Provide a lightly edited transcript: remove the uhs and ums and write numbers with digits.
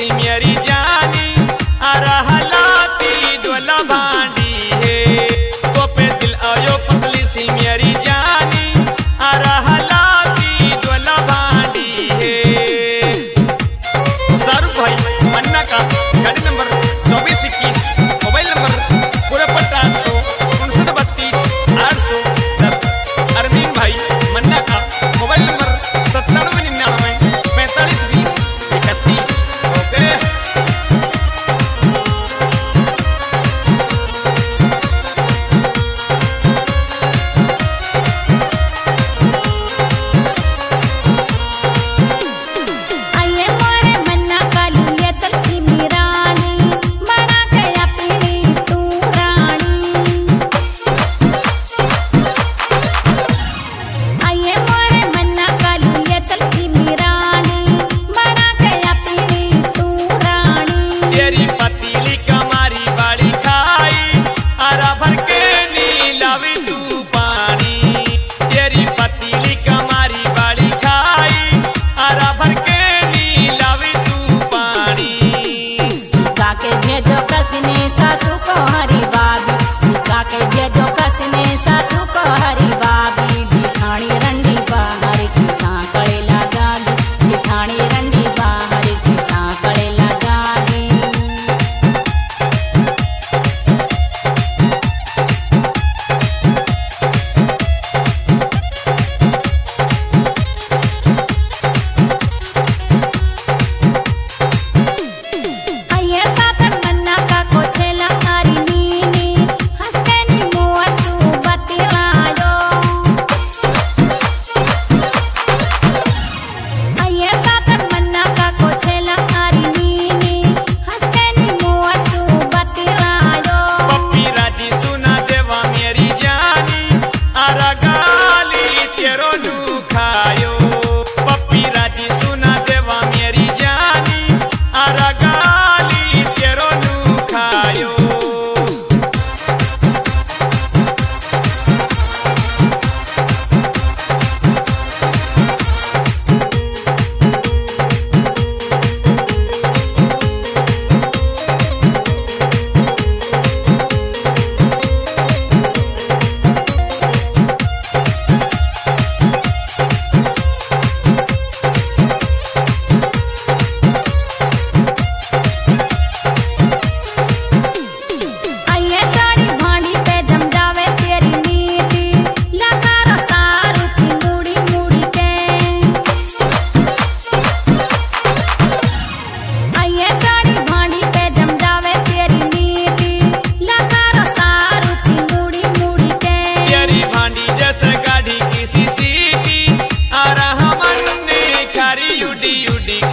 सी मेरी जानी अरा हलाती ज्वाला भांडी है तो पे दिल आयो पतली सी मेरी जानी अरा हलाती ज्वाला भांडी है। सर भाई मन्ना का गाड़ी नंबर 2421 मोबाइल नंबर पूरे पट्टा 859 अरविंद भाई मन्ना का मोबाइल नंबर 9799 4520 31। ओके तेरी पतीली कमारी बाड़ी खाई अरा भर के नीलावी तू पानी। तेरी पतीली कमारी बाड़ी खाई अरा भर के नीलावी तू पानी। सिक्का के भेजो कसने सासू को हरी बाबी, सिक्का के भेजो कसने सासू को हरी बाबी। भिखाड़ी रंडी बाहर की सांकड़ेला गाली, भिखाड़ी रंडी बाहर की सांकड़ेला गाली। पप्पी राजी सुना देवा मेरी जानी अरा गाली तेरो नू खायो। पप्पी राजी सुना देवा मेरी जानी अरा गाली तेरो नू खायो। तेरी भांडी जैसे गाड़ी किसी सीटी अरा हमन ने खारी उडी उडी